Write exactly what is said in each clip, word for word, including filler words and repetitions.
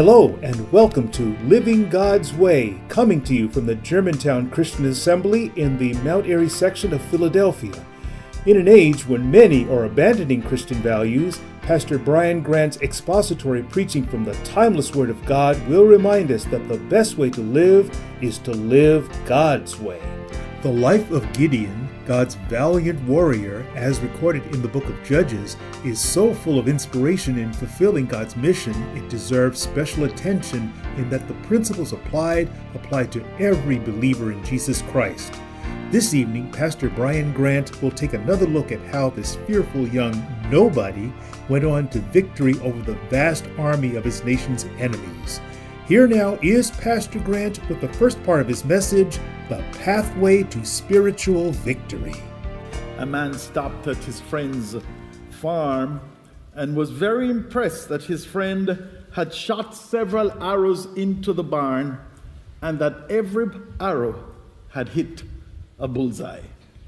Hello and welcome to Living God's Way, coming to you from the Germantown Christian Assembly in the Mount Airy section of Philadelphia. In an age when many are abandoning Christian values, Pastor Brian Grant's expository preaching from the timeless Word of God will remind us that the best way to live is to live God's way. The life of Gideon, God's valiant warrior, as recorded in the book of Judges, is so full of inspiration in fulfilling God's mission, it deserves special attention in that the principles applied apply to every believer in Jesus Christ. This evening, Pastor Brian Grant will take another look at how this fearful young nobody went on to victory over the vast army of his nation's enemies. Here now is Pastor Grant with the first part of his message, The Pathway to Spiritual Victory. A man stopped at his friend's farm and was very impressed that his friend had shot several arrows into the barn and that every arrow had hit a bullseye.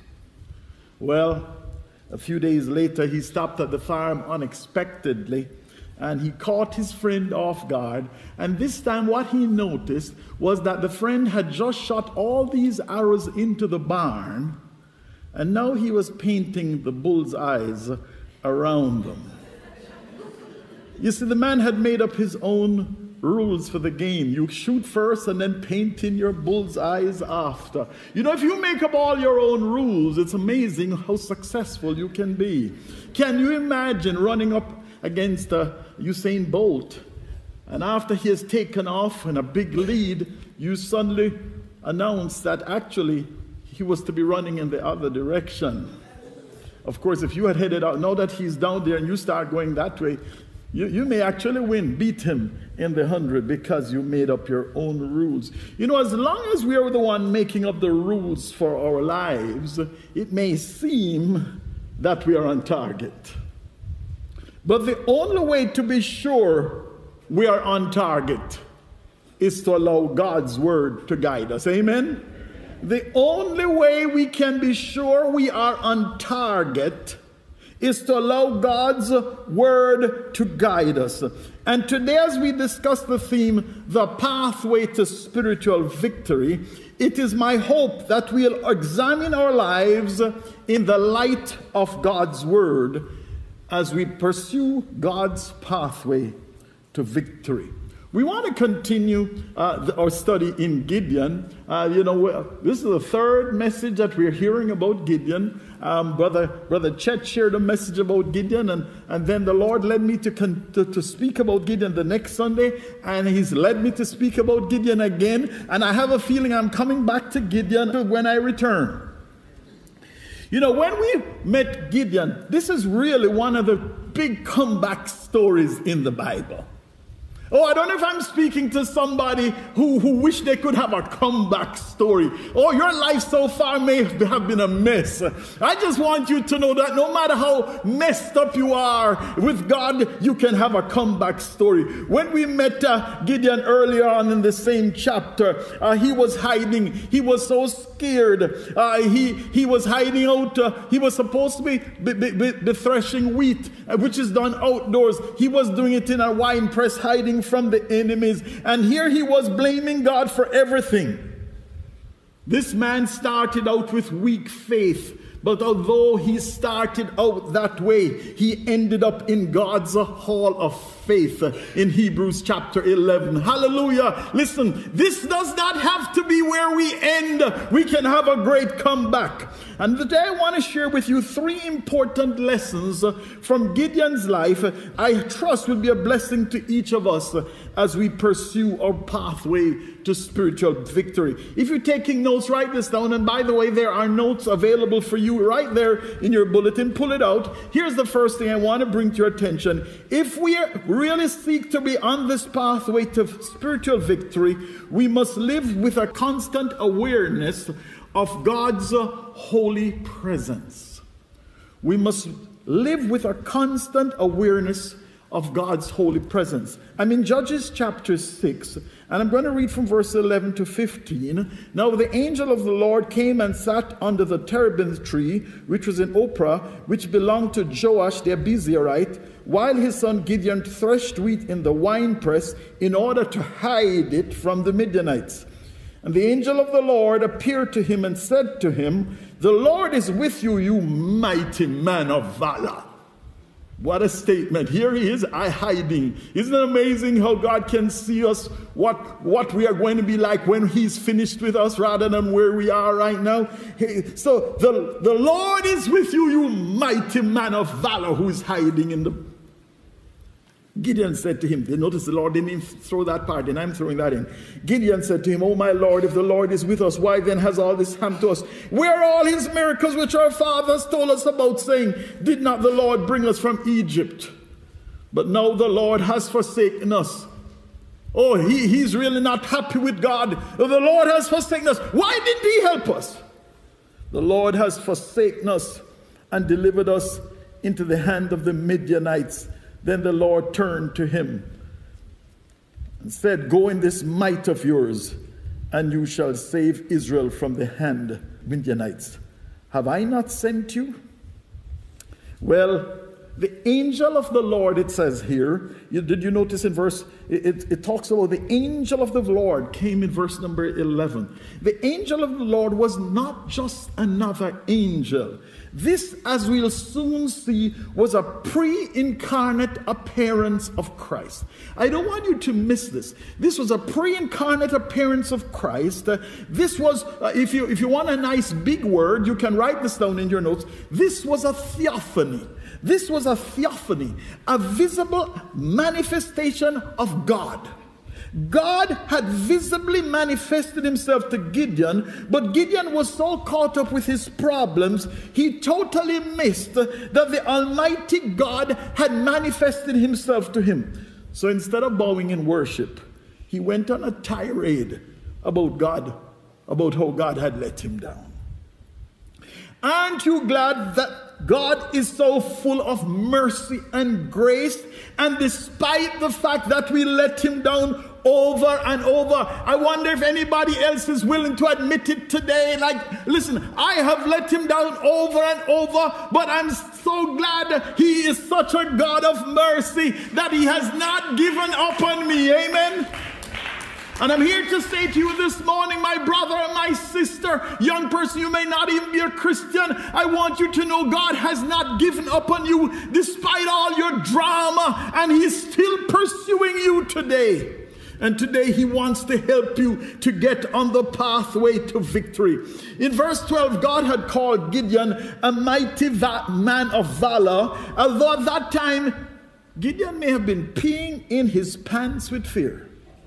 Well, a few days later, he stopped at the farm unexpectedly and he caught his friend off guard. And this time what he noticed was that the friend had just shot all these arrows into the barn, and now he was painting the bull's eyes around them. You see, the man had made up his own rules for the game. You shoot first and then paint in your bull's eyes after. You know, if you make up all your own rules, it's amazing how successful you can be. Can you imagine running up against uh, Usain Bolt, and after he has taken off in a big lead, you suddenly announce that actually he was to be running in the other direction. Of course, if you had headed out, now that he's down there and you start going that way, you, you may actually win, beat him in the hundred because you made up your own rules. You know, as long as we are the one making up the rules for our lives, it may seem that we are on target. But the only way to be sure we are on target is to allow God's word to guide us. Amen? The only way we can be sure we are on target is to allow God's word to guide us. And today, as we discuss the theme, the pathway to spiritual victory, it is my hope that we'll examine our lives in the light of God's word as we pursue God's pathway to victory. We want to continue uh, the, our study in Gideon. Uh, you know, this is the third message that we're hearing about Gideon. Um, brother, brother Chet shared a message about Gideon, and, and then the Lord led me to, con- to, to speak about Gideon the next Sunday, and He's led me to speak about Gideon again, and I have a feeling I'm coming back to Gideon when I return. You know, when we met Gideon, this is really one of the big comeback stories in the Bible. Oh, I don't know if I'm speaking to somebody who, who wish they could have a comeback story. Oh, your life so far may have been a mess. I just want you to know that no matter how messed up you are, with God, you can have a comeback story. When we met uh, Gideon earlier on in the same chapter, uh, he was hiding. He was so scared. Uh, he, he was hiding out. Uh, he was supposed to be, be, be, be threshing wheat, uh, which is done outdoors. He was doing it in a wine press, hiding from the enemies, and here he was blaming God for everything. This man started out with weak faith, but although he started out that way, he ended up in God's hall of faith in Hebrews chapter eleven. Hallelujah. Listen, this does not have to be where we end. We can have a great comeback. And today I want to share with you three important lessons from Gideon's life I trust will be a blessing to each of us as we pursue our pathway to spiritual victory. If you're taking notes, write this down. And by the way, there are notes available for you right there in your bulletin. Pull it out. Here's the first thing I want to bring to your attention. If we really seek to be on this pathway to spiritual victory, we must live with a constant awareness of God's holy presence. We must live with a constant awareness of God's holy presence. I'm in Judges chapter six, and I'm going to read from verse eleven to fifteen. Now the angel of the Lord came and sat under the terebinth tree, which was in Ophrah, which belonged to Joash the Abiezrite, while his son Gideon threshed wheat in the winepress in order to hide it from the Midianites. And the angel of the Lord appeared to him and said to him, "The Lord is with you, you mighty man of valor." What a statement. Here he is, I hiding. Isn't it amazing how God can see us, what, what we are going to be like when he's finished with us rather than where we are right now? So the, the Lord is with you, you mighty man of valor who is hiding in the... Gideon said to him, notice the Lord didn't even throw that part in, I'm throwing that in. Gideon said to him, "Oh my Lord, if the Lord is with us, why then has all this happened to us? Where are all his miracles which our fathers told us about, saying, did not the Lord bring us from Egypt? But now the Lord has forsaken us." Oh, he, he's really not happy with God. The Lord has forsaken us. Why didn't he help us? The Lord has forsaken us and delivered us into the hand of the Midianites. Then the Lord turned to him and said, "Go in this might of yours, and you shall save Israel from the hand of Midianites. Have I not sent you?" Well, the angel of the Lord, it says here, you, did you notice in verse, it, it, it talks about the angel of the Lord came in verse number eleven. The angel of the Lord was not just another angel. This, as we'll soon see, was a pre-incarnate appearance of Christ. I don't want you to miss this. This was a pre-incarnate appearance of Christ. Uh, this was, uh, if you if you want a nice big word, you can write this down in your notes. This was a theophany. This was a theophany, a visible manifestation of God. God had visibly manifested himself to Gideon, but Gideon was so caught up with his problems, he totally missed that the Almighty God had manifested himself to him. So instead of bowing in worship, he went on a tirade about God, about how God had let him down. Aren't you glad that God is so full of mercy and grace, and despite the fact that we let him down over and over, I wonder if anybody else is willing to admit it today. Like, listen, I have let him down over and over, but I'm so glad he is such a God of mercy that he has not given up on me. Amen. And I'm here to say to you this morning, my brother and my sister, young person, you may not even be a Christian, I want you to know God has not given up on you despite all your drama, and he's still pursuing you today. And today he wants to help you to get on the pathway to victory. In verse twelve, God had called Gideon a mighty va- man of valor, although at that time Gideon may have been peeing in his pants with fear.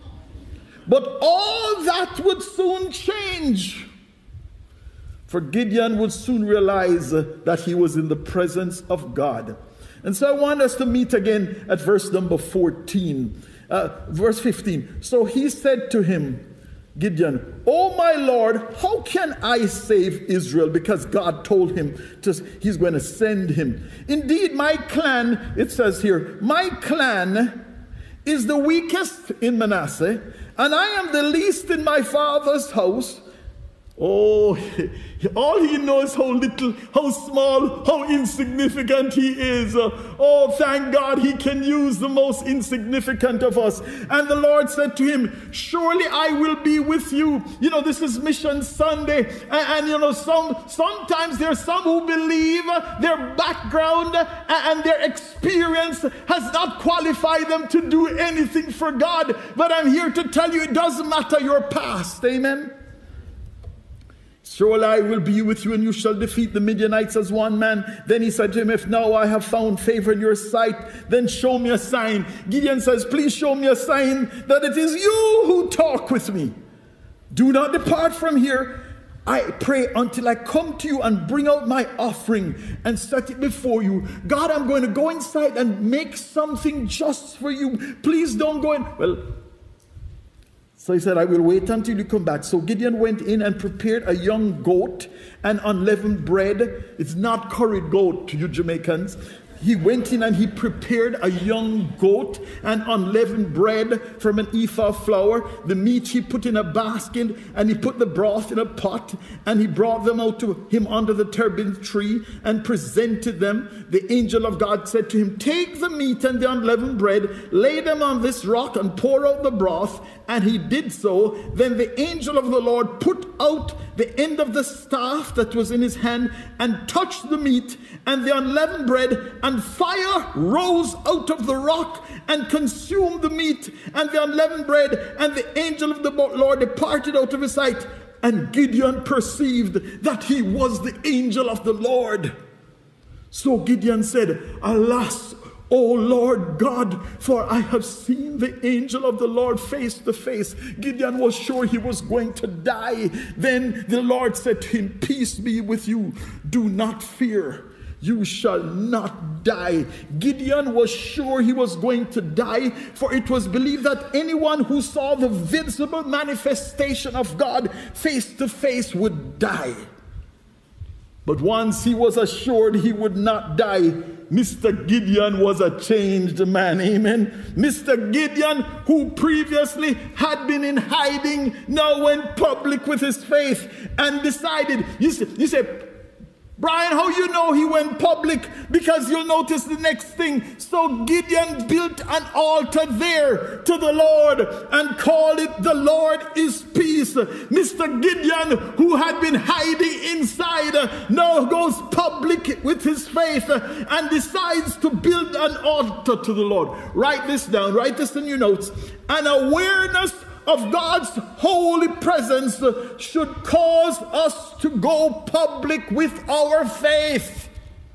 But all that would soon change. For Gideon would soon realize that he was in the presence of God. And so I want us to meet again at verse number fourteen. Uh, verse fifteen. So he said to him, Gideon, "Oh my Lord, how can I save Israel?" Because God told him to, he's going to send him. "Indeed, my clan," it says here, "my clan is the weakest in Manasseh, and I am the least in my father's house." Oh, all he knows how little, how small, how insignificant he is. Oh, thank God he can use the most insignificant of us. And the Lord said to him, "Surely I will be with you." You know, this is Mission Sunday. And, and you know, some sometimes there are some who believe their background and their experience has not qualified them to do anything for God. But I'm here to tell you, it doesn't matter your past. Amen. "Surely I will be with you, and you shall defeat the Midianites as one man." Then he said to him, "If now I have found favor in your sight, then show me a sign." Gideon says, "Please show me a sign that it is you who talk with me. Do not depart from here, I pray, until I come to you and bring out my offering and set it before you." God, I'm going to go inside and make something just for you. Please don't go in. Well, so he said, "I will wait until you come back." So Gideon went in and prepared a young goat and unleavened bread. It's not curried goat to you Jamaicans. he went in and he prepared a young goat and unleavened bread from an ephah of flour. The meat he put in a basket, and he put the broth in a pot, and he brought them out to him under the terebinth tree and presented them. The angel of God said to him, take the meat and the unleavened bread, lay them on this rock and pour out the broth. And he did so. Then the angel of the Lord put out the end of the staff that was in his hand and touched the meat and the unleavened bread, and fire rose out of the rock and consumed the meat and the unleavened bread, and the angel of the Lord departed out of his sight. And Gideon perceived that he was the angel of the Lord. So Gideon said, alas, O Lord God, for I have seen the angel of the Lord face to face. Gideon was sure he was going to die. Then the Lord said to him, peace be with you. Do not fear. You shall not die. Gideon was sure he was going to die, for it was believed that anyone who saw the visible manifestation of God face to face would die. But once he was assured he would not die, Mister Gideon was a changed man. Amen. Mister Gideon, who previously had been in hiding, now went public with his faith and decided. You say, you say, Brian, how you know he went public? Because you'll notice the next thing. So Gideon built an altar there to the Lord and called it the Lord is Peace. Mister Gideon, who had been hiding inside, now goes public with his faith and decides to build an altar to the Lord. Write this down. Write this in your notes. An awareness of God's holy presence should cause us to go public with our faith.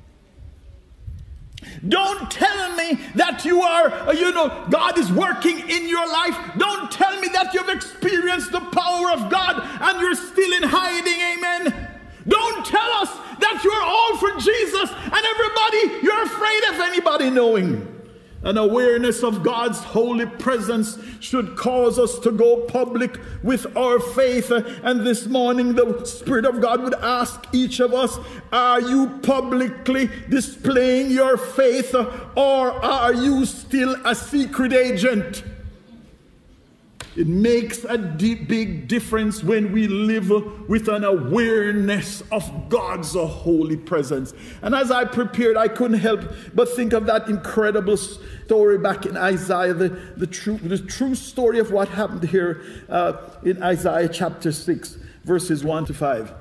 Don't tell me that you are, you know, God is working in your life. Don't tell me that you've experienced the power of God and you're still in hiding. Amen. Don't tell us that you're all for Jesus and everybody, you're afraid of anybody knowing. An awareness of God's holy presence should cause us to go public with our faith. And this morning, the Spirit of God would ask each of us, are you publicly displaying your faith, or are you still a secret agent? It makes a deep, big difference when we live with an awareness of God's holy presence. And as I prepared, I couldn't help but think of that incredible story back in Isaiah, the, the, true, the true story of what happened here uh, in Isaiah chapter six, verses one to five.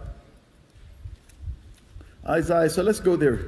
Isaiah, so let's go there.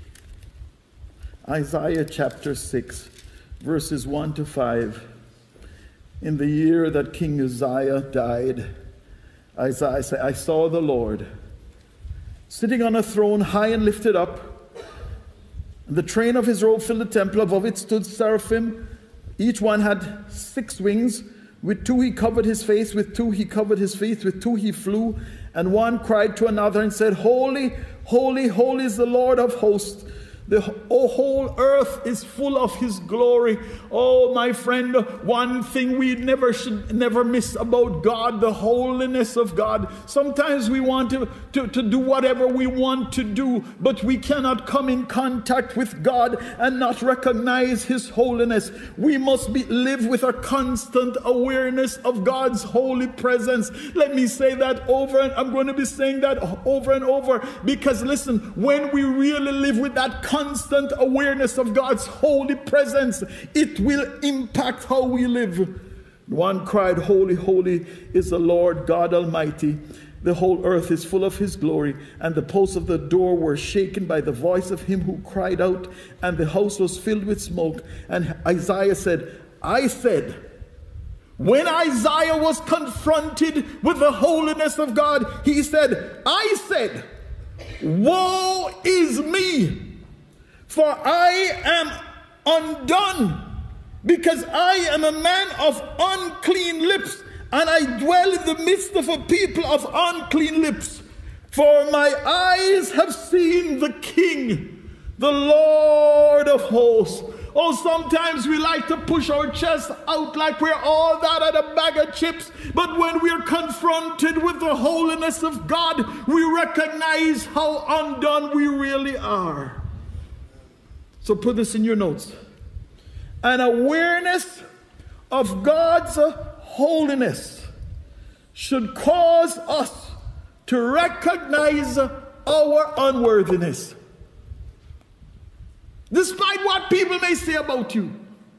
Isaiah chapter six, verses one to five. In the year that King Uzziah died, Isaiah said, I saw the Lord sitting on a throne high and lifted up. And the train of his robe filled the temple. Above it stood seraphim. Each one had six wings. With two he covered his face. With two he covered his feet. With two he flew. And one cried to another and said, Holy, holy, holy is the Lord of hosts. The whole earth is full of his glory. Oh, my friend, one thing we never should never miss about God, the holiness of God. Sometimes we want to, to, to do whatever we want to do, but we cannot come in contact with God and not recognize his holiness. We must be live with a constant awareness of God's holy presence. Let me say that over, and I'm going to be saying that over and over, because listen, when we really live with that constant constant awareness of God's holy presence, it will impact how we live. One cried, Holy, holy is the Lord God Almighty. The whole earth is full of his glory. And the posts of the door were shaken by the voice of him who cried out, and the house was filled with smoke. And Isaiah said, I said, when Isaiah was confronted with the holiness of God, he said, I said, woe is me! For I am undone, because I am a man of unclean lips, and I dwell in the midst of a people of unclean lips. For my eyes have seen the King, the Lord of hosts. Oh, sometimes we like to push our chest out like we're all that at a bag of chips. But when we're confronted with the holiness of God, we recognize how undone we really are. So put this in your notes. An awareness of God's holiness should cause us to recognize our unworthiness. Despite what people may say about you.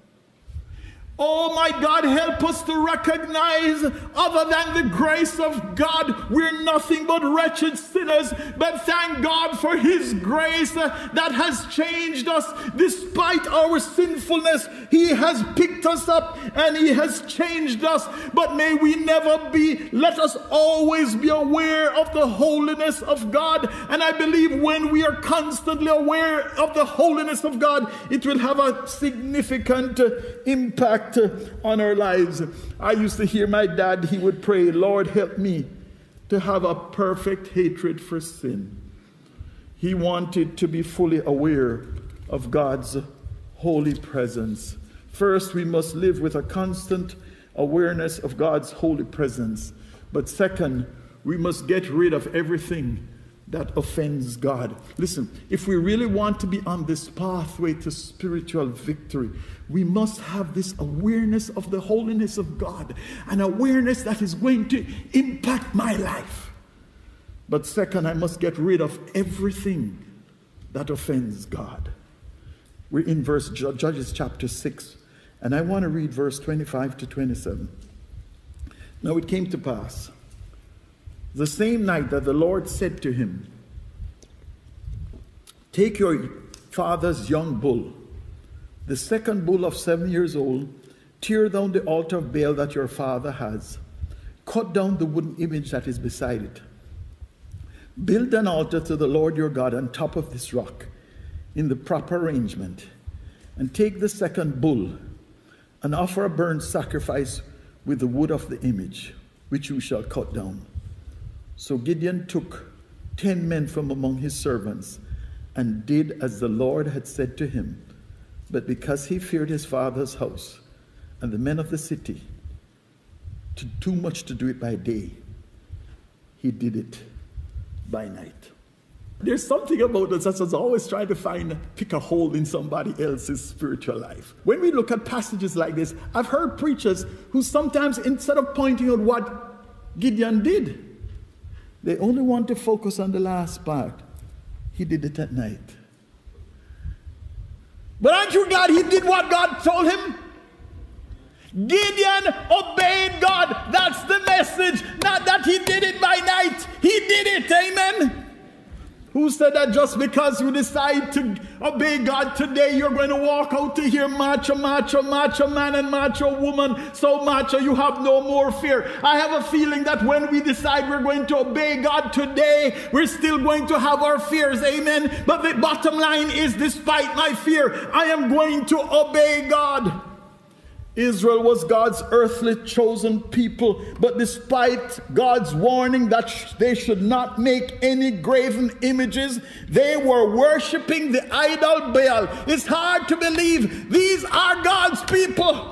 Oh my God, help us to recognize, other than the grace of God, we're nothing but wretched sinners. But thank God for His grace uh, that has changed us. Despite our sinfulness, He has picked us up and He has changed us. But may we never be, let us always be aware of the holiness of God. And I believe when we are constantly aware of the holiness of God, it will have a significant uh, impact on our lives. I used to hear my dad, he would pray, Lord, help me to have a perfect hatred for sin. He wanted to be fully aware of God's holy presence. First, we must live with a constant awareness of God's holy presence. But second, we must get rid of everything that offends God. Listen, if we really want to be on this pathway to spiritual victory, we must have this awareness of the holiness of God, an awareness that is going to impact my life. But second, I must get rid of everything that offends God. We're in verse Judges chapter six, and I want to read verse twenty-five to twenty-seven. Now it came to pass, the same night, that the Lord said to him, take your father's young bull, the second bull of seven years old, tear down the altar of Baal that your father has, cut down the wooden image that is beside it. Build an altar to the Lord your God on top of this rock in the proper arrangement, and take the second bull and offer a burnt sacrifice with the wood of the image, which you shall cut down. So Gideon took ten men from among his servants and did as the Lord had said to him. But because he feared his father's house and the men of the city, to, too much to do it by day, he did it by night. There's something about us that's always trying to find, pick a hole in somebody else's spiritual life. When we look at passages like this, I've heard preachers who sometimes, instead of pointing out what Gideon did, they only want to focus on the last part. He did it at night. But aren't you glad he did what God told him? Gideon obeyed God. That's the message. Not that he did it by night. He did it. Amen. Who said that just because you decide to obey God today, you're going to walk out to hear macho, macho, macho man and macho woman, so macho you have no more fear? I have a feeling that when we decide we're going to obey God today, we're still going to have our fears. Amen. But the bottom line is, despite my fear, I am going to obey God. Israel was God's earthly chosen people, but despite God's warning that sh- they should not make any graven images, they were worshiping the idol Baal. It's hard to believe these are God's people.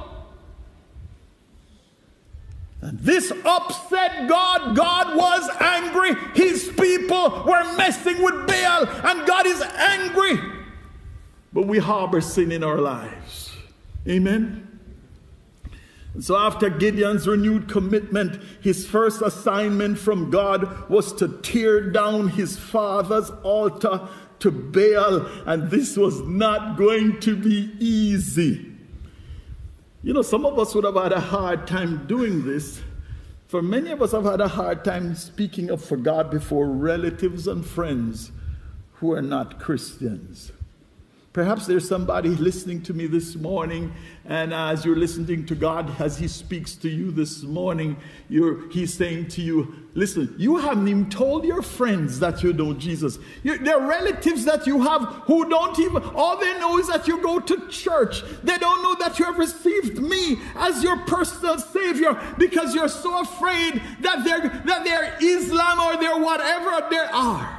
And this upset God. God was angry. His people were messing with Baal, and God is angry. But we harbor sin in our lives. Amen. So after Gideon's renewed commitment, his first assignment from God was to tear down his father's altar to Baal. And this was not going to be easy. You know, some of us would have had a hard time doing this. For many of us have had a hard time speaking up for God before relatives and friends who are not Christians. Perhaps there's somebody listening to me this morning, and as you're listening to God, as He speaks to you this morning, you're, He's saying to you, listen, you haven't even told your friends that you know Jesus. You, there are relatives that you have who don't even, all they know is that you go to church. They don't know that you have received me as your personal Savior, because you're so afraid that they're, that they're Islam or they're whatever they are.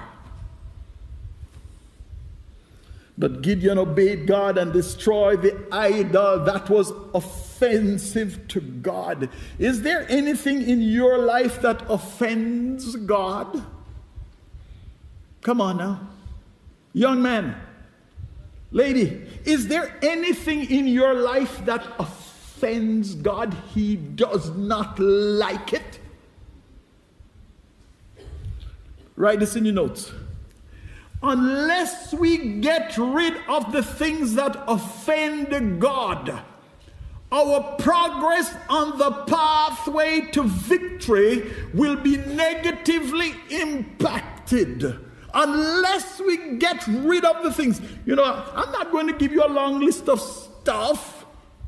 But Gideon obeyed God and destroyed the idol that was offensive to God. Is there anything in your life that offends God? Come on now. Young man, Lady, is there anything in your life that offends God? He does not like it. Write this in your notes. Unless we get rid of the things that offend God, our progress on the pathway to victory will be negatively impacted. Unless we get rid of the things. You know, I'm not going to give you a long list of stuff.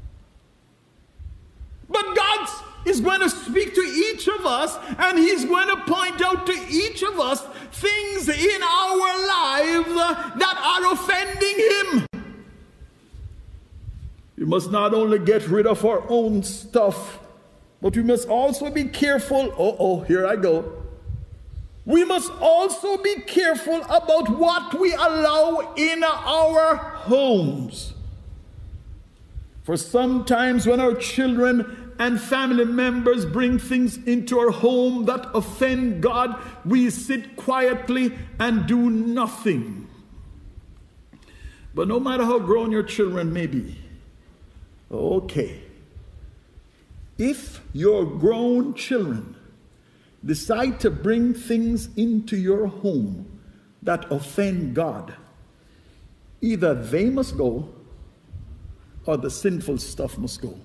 But God is going to speak to each of us, and He's going to point out to each of us things in our lives that are offending Him. We must not only get rid of our own stuff, but we must also be careful. Oh, oh, here I go. We must also be careful about what we allow in our homes. For sometimes when our children and family members bring things into our home that offend God, we sit quietly and do nothing. But no matter how grown your children may be, okay, if your grown children decide to bring things into your home that offend God, either they must go or the sinful stuff must go.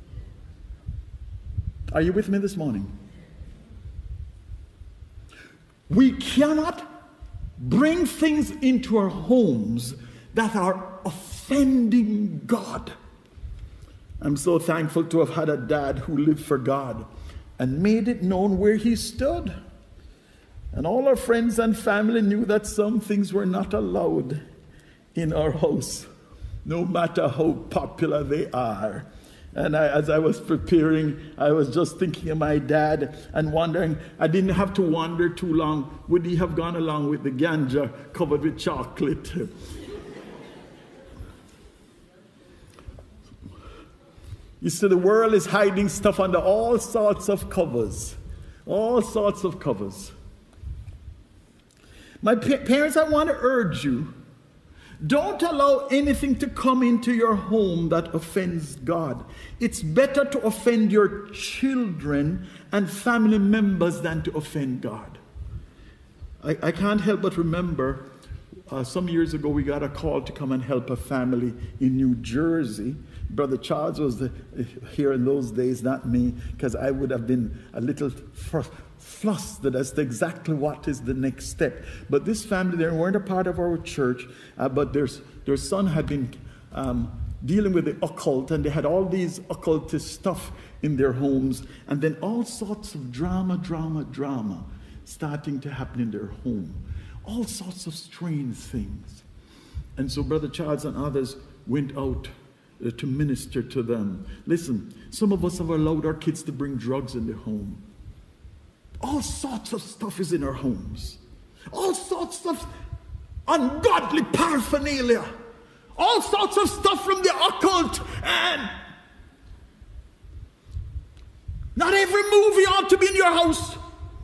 Are you with me this morning? We cannot bring things into our homes that are offending God. I'm so thankful to have had a dad who lived for God and made it known where he stood. And all our friends and family knew that some things were not allowed in our house, no matter how popular they are. And I, as I was preparing, I was just thinking of my dad and wondering, I didn't have to wonder too long, would he have gone along with the ganja covered with chocolate? You see, the world is hiding stuff under all sorts of covers. All sorts of covers. My pa- parents, I want to urge you, don't allow anything to come into your home that offends God. It's better to offend your children and family members than to offend God. I, I can't help but remember uh, some years ago we got a call to come and help a family in New Jersey. Brother Charles was the, here in those days, not me, because I would have been a little fr- flustered as to exactly what is the next step. But this family, they weren't a part of our church, uh, but their, their son had been um, dealing with the occult, and they had all these occultist stuff in their homes, and then all sorts of drama, drama, drama starting to happen in their home. All sorts of strange things. And so Brother Charles and others went out to minister to them. Listen, some of us have allowed our kids to bring drugs in their home. All sorts of stuff is in our homes. All sorts of ungodly paraphernalia. All sorts of stuff from the occult. And not every movie ought to be in your house.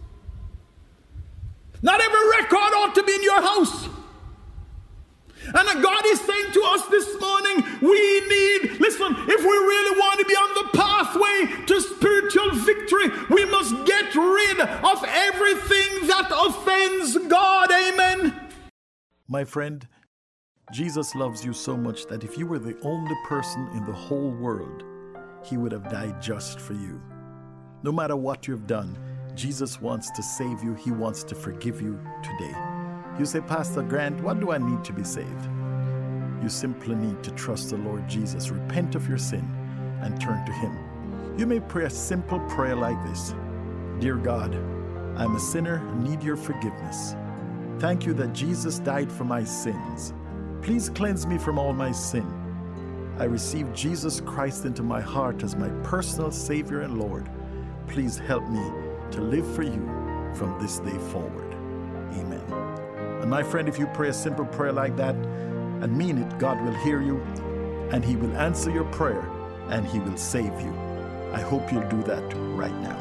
Not every record ought to be in your house. And God is saying to us this morning, we need, listen, if we really want to be on the pathway to spiritual victory, we must get rid of everything that offends God. Amen. My friend, Jesus loves you so much that if you were the only person in the whole world, He would have died just for you. No matter what you've done, Jesus wants to save you. He wants to forgive you today. You say, Pastor Grant, what do I need to be saved? You simply need to trust the Lord Jesus, repent of your sin, and turn to Him. You may pray a simple prayer like this. Dear God, I'm a sinner and need your forgiveness. Thank you that Jesus died for my sins. Please cleanse me from all my sin. I receive Jesus Christ into my heart as my personal Savior and Lord. Please help me to live for you from this day forward. Amen. And my friend, if you pray a simple prayer like that and mean it, God will hear you and He will answer your prayer and He will save you. I hope you'll do that right now.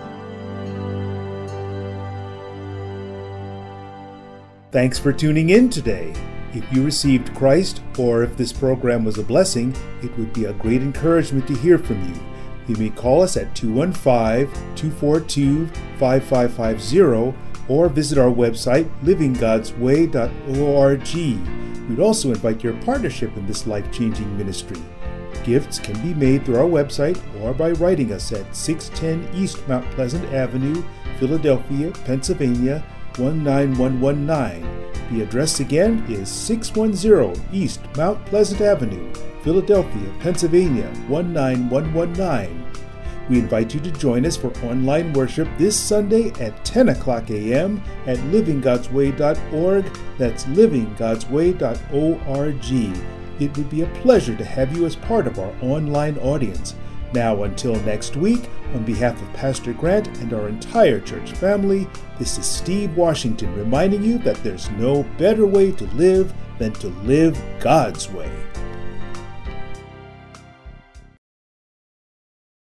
Thanks for tuning in today. If you received Christ, or if this program was a blessing, it would be a great encouragement to hear from you. You may call us at two one five, two four two, five five five zero or visit our website, living gods way dot org. We'd also invite your partnership in this life-changing ministry. Gifts can be made through our website or by writing us at six ten East Mount Pleasant Avenue, Philadelphia, Pennsylvania, one nine one one nine. The address again is six one zero East Mount Pleasant Avenue, Philadelphia, Pennsylvania, one nine one one nine. We invite you to join us for online worship this Sunday at ten o'clock a.m. at living gods way dot org. That's living gods way dot org. It would be a pleasure to have you as part of our online audience. Now, until next week, on behalf of Pastor Grant and our entire church family, this is Steve Washington reminding you that there's no better way to live than to live God's way.